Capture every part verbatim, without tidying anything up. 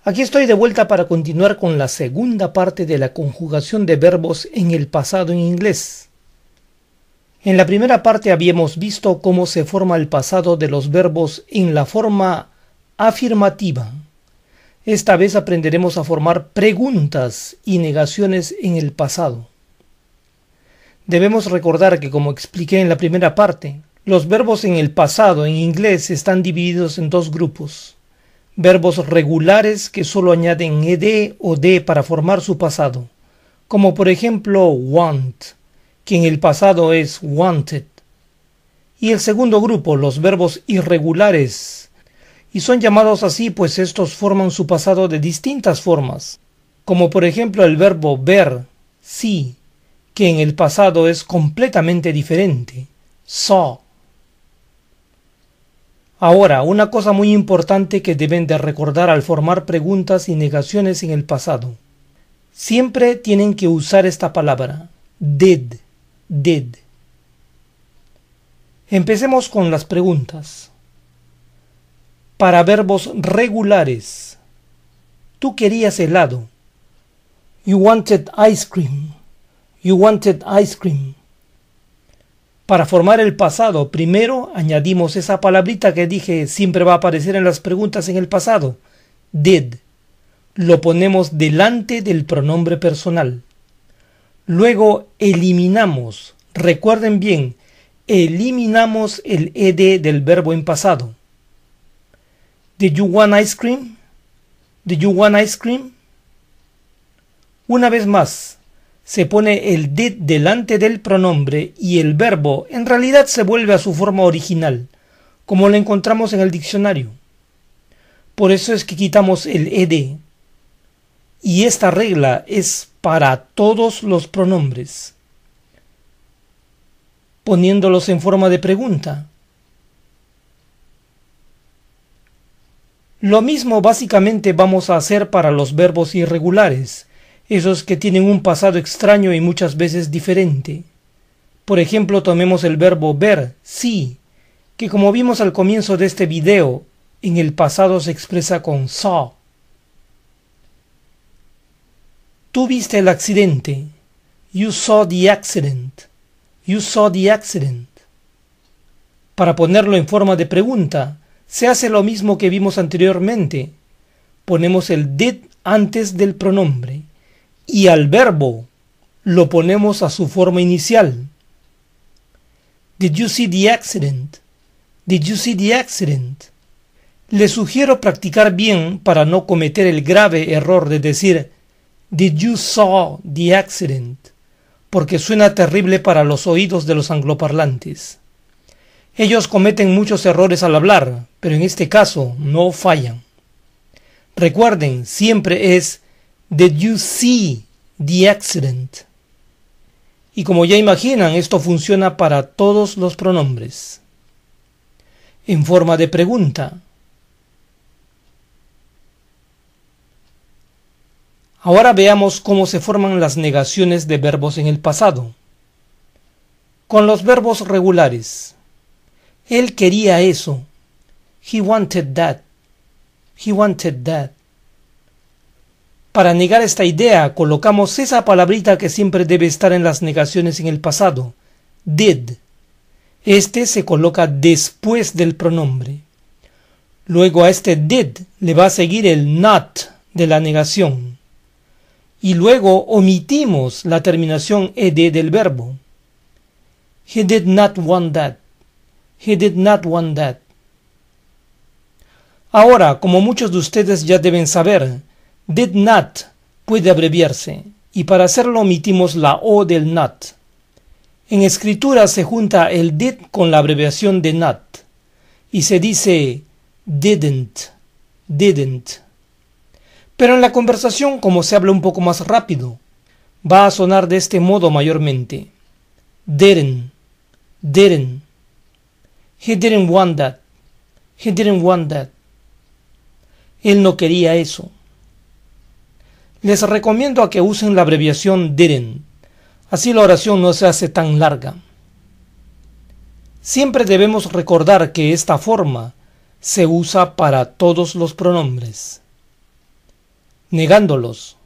Aquí estoy de vuelta para continuar con la segunda parte de la conjugación de verbos en el pasado en inglés. En la primera parte habíamos visto cómo se forma el pasado de los verbos en la forma afirmativa. Esta vez aprenderemos a formar preguntas y negaciones en el pasado. Debemos recordar que, como expliqué en la primera parte, los verbos en el pasado en inglés están divididos en dos grupos. Verbos regulares que solo añaden ed o d para formar su pasado, como por ejemplo want, que en el pasado es wanted. Y el segundo grupo, los verbos irregulares, y son llamados así pues estos forman su pasado de distintas formas, como por ejemplo el verbo ver, see, que en el pasado es completamente diferente, saw. Ahora, una cosa muy importante que deben de recordar al formar preguntas y negaciones en el pasado. Siempre tienen que usar esta palabra, did, did. Empecemos con las preguntas. Para verbos regulares, tú querías helado. You wanted ice cream. You wanted ice cream. Para formar el pasado, primero añadimos esa palabrita que dije siempre va a aparecer en las preguntas en el pasado, did. Lo ponemos delante del pronombre personal. Luego eliminamos, recuerden bien, eliminamos el ed del verbo en pasado. Did you want ice cream? Did you want ice cream? Una vez más, se pone el did delante del pronombre y el verbo en realidad se vuelve a su forma original, como lo encontramos en el diccionario. Por eso es que quitamos el ed. Y esta regla es para todos los pronombres, poniéndolos en forma de pregunta. Lo mismo básicamente vamos a hacer para los verbos irregulares, esos que tienen un pasado extraño y muchas veces diferente. Por ejemplo, tomemos el verbo ver, see, que como vimos al comienzo de este video, en el pasado se expresa con saw. Tú viste el accidente. You saw the accident. You saw the accident. Para ponerlo en forma de pregunta, se hace lo mismo que vimos anteriormente. Ponemos el did antes del pronombre. Y al verbo lo ponemos a su forma inicial. Did you see the accident? Did you see the accident? Les sugiero practicar bien para no cometer el grave error de decir Did you saw the accident? Porque suena terrible para los oídos de los angloparlantes. Ellos cometen muchos errores al hablar, pero en este caso no fallan. Recuerden, siempre es Did you see the accident? Y como ya imaginan, esto funciona para todos los pronombres. En forma de pregunta. Ahora veamos cómo se forman las negaciones de verbos en el pasado. Con los verbos regulares. Él quería eso. He wanted that. He wanted that. Para negar esta idea, colocamos esa palabrita que siempre debe estar en las negaciones en el pasado, did. Este se coloca después del pronombre. Luego a este did le va a seguir el not de la negación. Y luego omitimos la terminación ed del verbo. He did not want that. He did not want that. Ahora, como muchos de ustedes ya deben saber, did not puede abreviarse, y para hacerlo omitimos la o del not. En escritura se junta el did con la abreviación de not, y se dice didn't, didn't. Pero en la conversación, como se habla un poco más rápido, va a sonar de este modo mayormente. Didn't, didn't. He didn't want that. He didn't want that. Él no quería eso. Les recomiendo a que usen la abreviación didn't. Así la oración no se hace tan larga. Siempre debemos recordar que esta forma se usa para todos los pronombres. negándolos.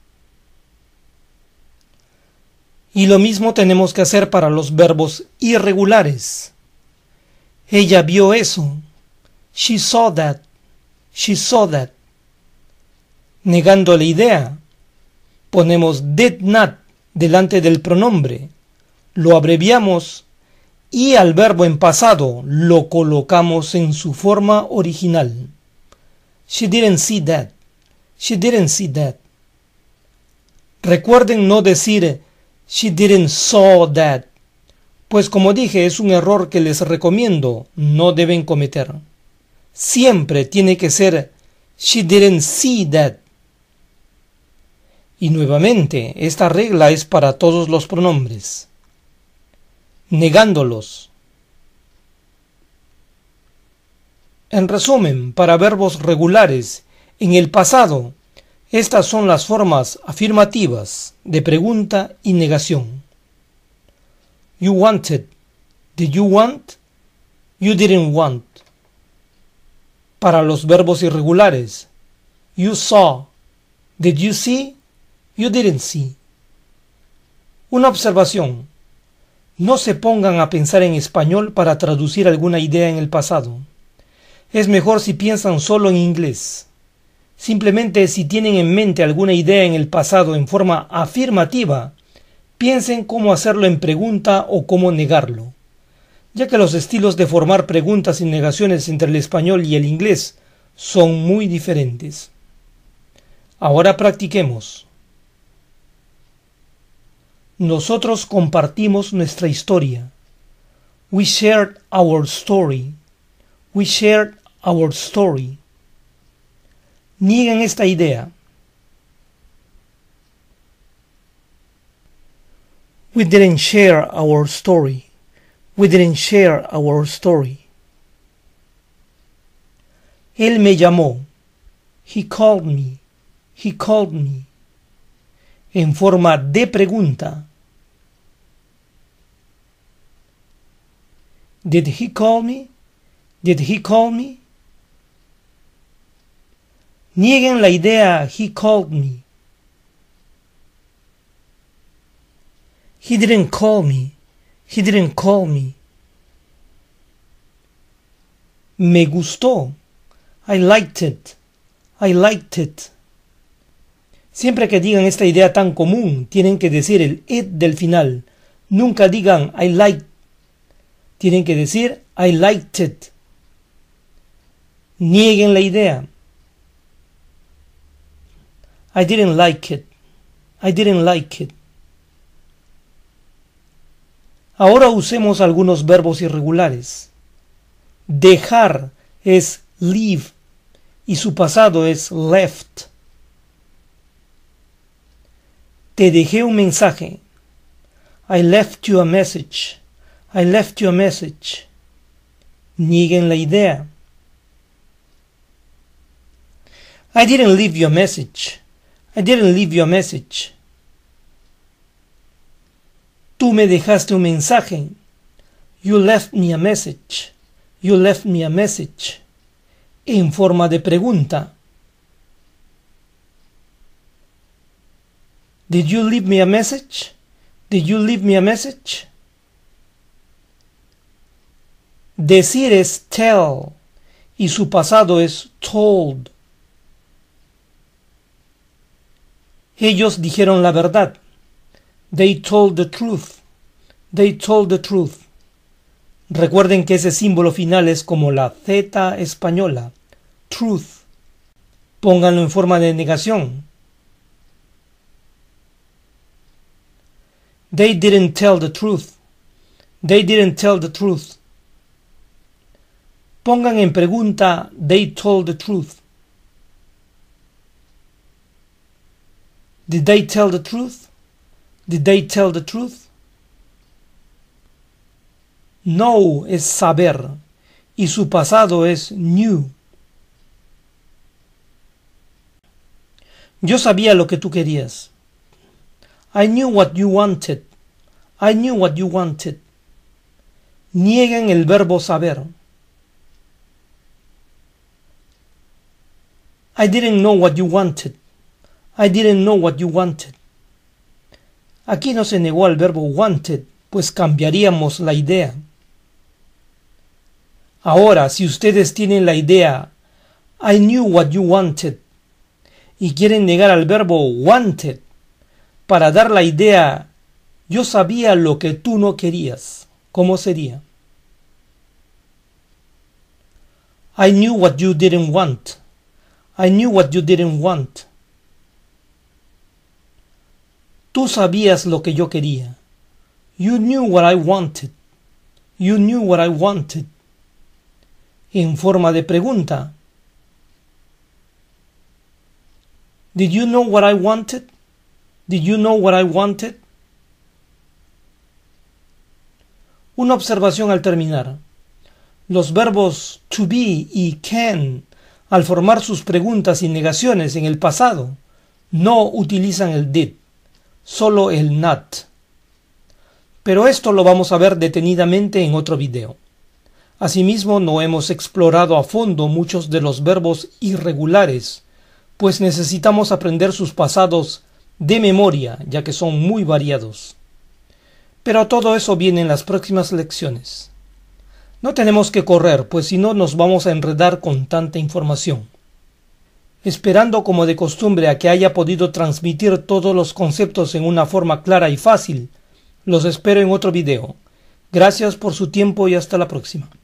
Y lo mismo tenemos que hacer para los verbos irregulares. Ella vio eso. She saw that. She saw that. Negando la idea, ponemos did not delante del pronombre, lo abreviamos y al verbo en pasado lo colocamos en su forma original. She didn't see that. She didn't see that. Recuerden no decir she didn't saw that, pues como dije es un error que les recomiendo no deben cometer. Siempre tiene que ser she didn't see that. Y nuevamente, esta regla es para todos los pronombres. Negándolos. En resumen, para verbos regulares en el pasado, estas son las formas afirmativas de pregunta y negación. You wanted. Did you want? You didn't want. Para los verbos irregulares, you saw. Did you see? You didn't see. Una observación. No se pongan a pensar en español para traducir alguna idea en el pasado. Es mejor si piensan solo en inglés. Simplemente si tienen en mente alguna idea en el pasado en forma afirmativa, piensen cómo hacerlo en pregunta o cómo negarlo, ya que los estilos de formar preguntas y negaciones entre el español y el inglés son muy diferentes. Ahora practiquemos. Nosotros compartimos nuestra historia. We shared our story. We shared our story. Nieguen esta idea. We didn't share our story. We didn't share our story. Él me llamó. He called me. He called me. En forma de pregunta. Did he call me? Did he call me? Nieguen la idea he called me. He didn't call me. He didn't call me. Me gustó. I liked it. I liked it. Siempre que digan esta idea tan común, tienen que decir el it del final. Nunca digan I liked. Tienen que decir I liked it. Nieguen la idea. I didn't like it. I didn't like it. Ahora usemos algunos verbos irregulares. Dejar es leave y su pasado es left. Te dejé un mensaje. I left you a message. I left you a message. Nieguen la idea. I didn't leave you a message. I didn't leave you a message. Tú me dejaste un mensaje. You left me a message. You left me a message. En forma de pregunta. Did you leave me a message? Did you leave me a message? Decir es tell y su pasado es told. Ellos dijeron la verdad. They told the truth. They told the truth. Recuerden que ese símbolo final es como la Z española. Truth. Pónganlo en forma de negación. They didn't tell the truth. They didn't tell the truth. Pongan en pregunta they told the truth. Did they tell the truth? Did they tell the truth? Know es saber y su pasado es knew. Yo sabía lo que tú querías. I knew what you wanted. I knew what you wanted. Nieguen el verbo saber. I didn't know what you wanted. I didn't know what you wanted. Aquí no se negó al verbo wanted, pues cambiaríamos la idea. Ahora, si ustedes tienen la idea I knew what you wanted y quieren negar al verbo wanted para dar la idea yo sabía lo que tú no querías, ¿cómo sería? I knew what you didn't want. I knew what you didn't want. Tú sabías lo que yo quería. You knew what I wanted. You knew what I wanted. En forma de pregunta. Did you know what I wanted? Did you know what I wanted? Una observación al terminar. Los verbos to be y can, al formar sus preguntas y negaciones en el pasado, no utilizan el did, solo el not. Pero esto lo vamos a ver detenidamente en otro video. Asimismo, no hemos explorado a fondo muchos de los verbos irregulares, pues necesitamos aprender sus pasados de memoria, ya que son muy variados. Pero todo eso viene en las próximas lecciones. No tenemos que correr, pues si no nos vamos a enredar con tanta información. Esperando como de costumbre a que haya podido transmitir todos los conceptos en una forma clara y fácil, los espero en otro video. Gracias por su tiempo y hasta la próxima.